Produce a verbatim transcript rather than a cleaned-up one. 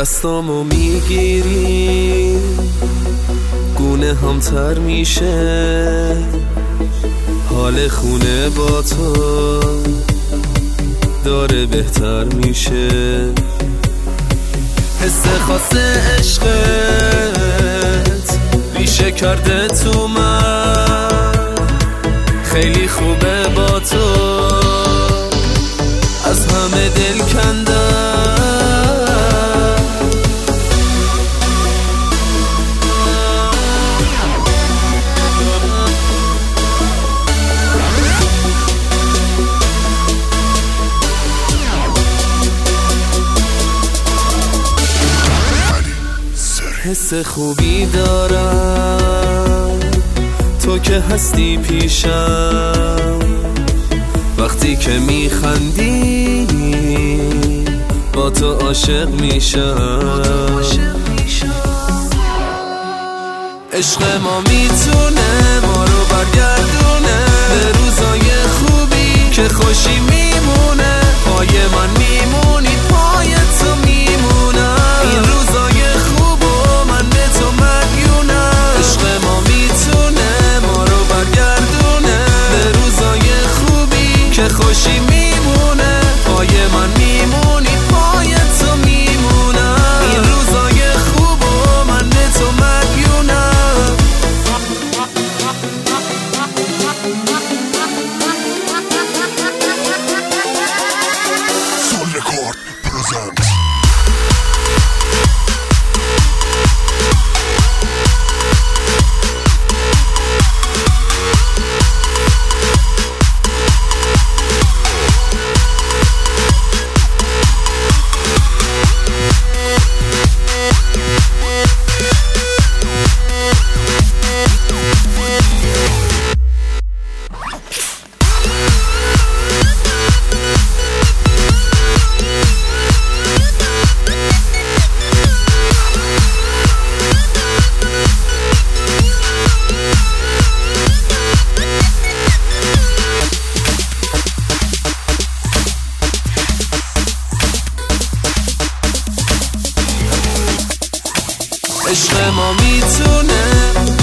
دستامو میگیری گونه هم تر میشه، حال خونه با تو داره بهتر میشه. حس خاص عشقت ریشه کرده تو من، خیلی خوبه با تو از همه دل کندم. حس خوبی دارم تو که هستی پیشم، وقتی که میخندی با تو عاشق میشم. عشق ما میتونه ما رو برگردونه به روزای خوبی که خوشی میمونه. پای من میمونی پای تو میمونم، این روزای خوب و من به تو مدیونم. عشق ما میتونه ما رو برگردونه به روزای خوبی که خوشی میمونه. پای من میمونی پای تو میمونم، این روزای خوب و من به تو مدیونم. Soul Record presents عشق ما میتونه